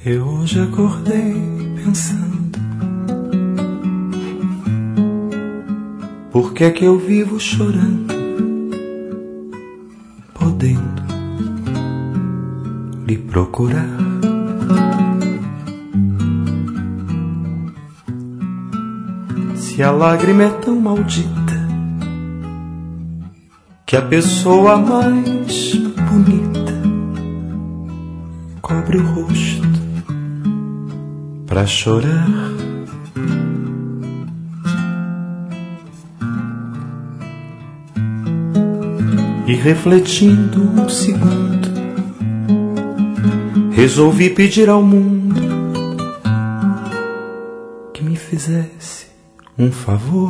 Eu hoje acordei pensando, por que é que eu vivo chorando, podendo lhe procurar? Se a lágrima é tão maldita que a pessoa mais bonita cobre o rosto pra chorar, e refletindo um segundo, resolvi pedir ao mundo que me fizesse um favor,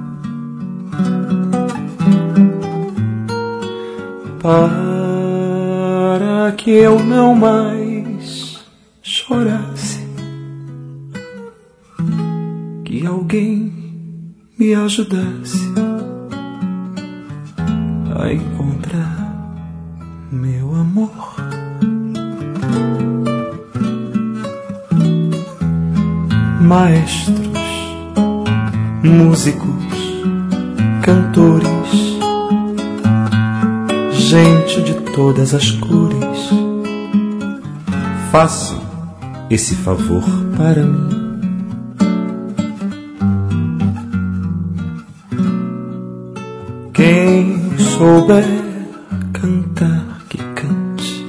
para que eu não mais chorasse, que alguém me ajudasse a encontrar meu amor. Maestros, músicos, cantores, gente de todas as cores, façam esse favor para mim. Quem souber cantar, que cante.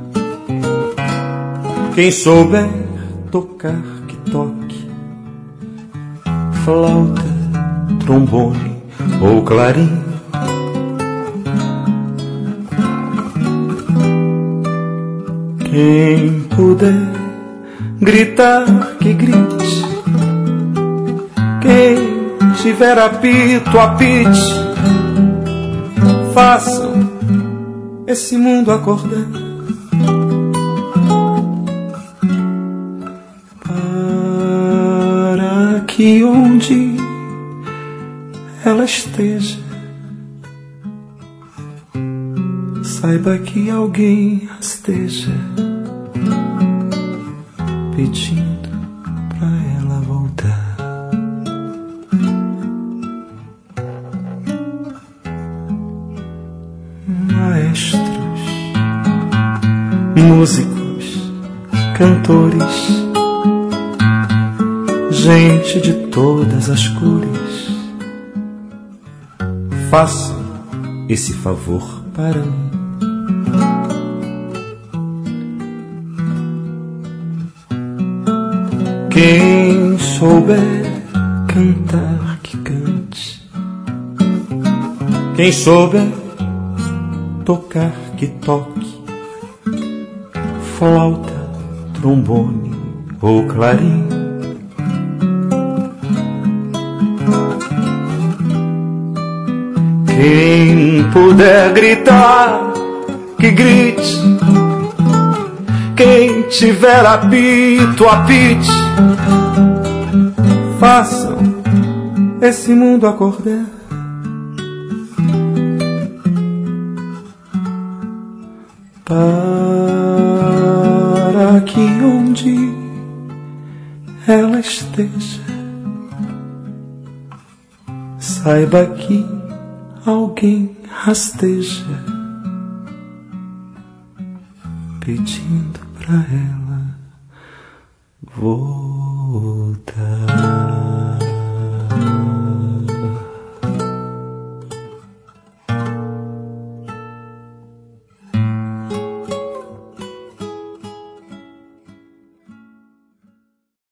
Quem souber tocar, que toque. Flauta, trombone ou clarim. Quem puder gritar, que grite. Quem tiver apito, apite. Façam esse mundo acordar, para que onde ela esteja, saiba que alguém rasteja pedindo pra ela voltar. Maestros, músicos, cantores, gente de todas as cores, façam esse favor para mim. Quem souber cantar, que cante. Quem souber tocar, que toque. Flauta, trombone ou clarim. Quem puder gritar, que grite. Quem tiver apito, apite. Façam esse mundo acordar, para que onde ela esteja, saiba que alguém rasteja pedindo pra ela voltar.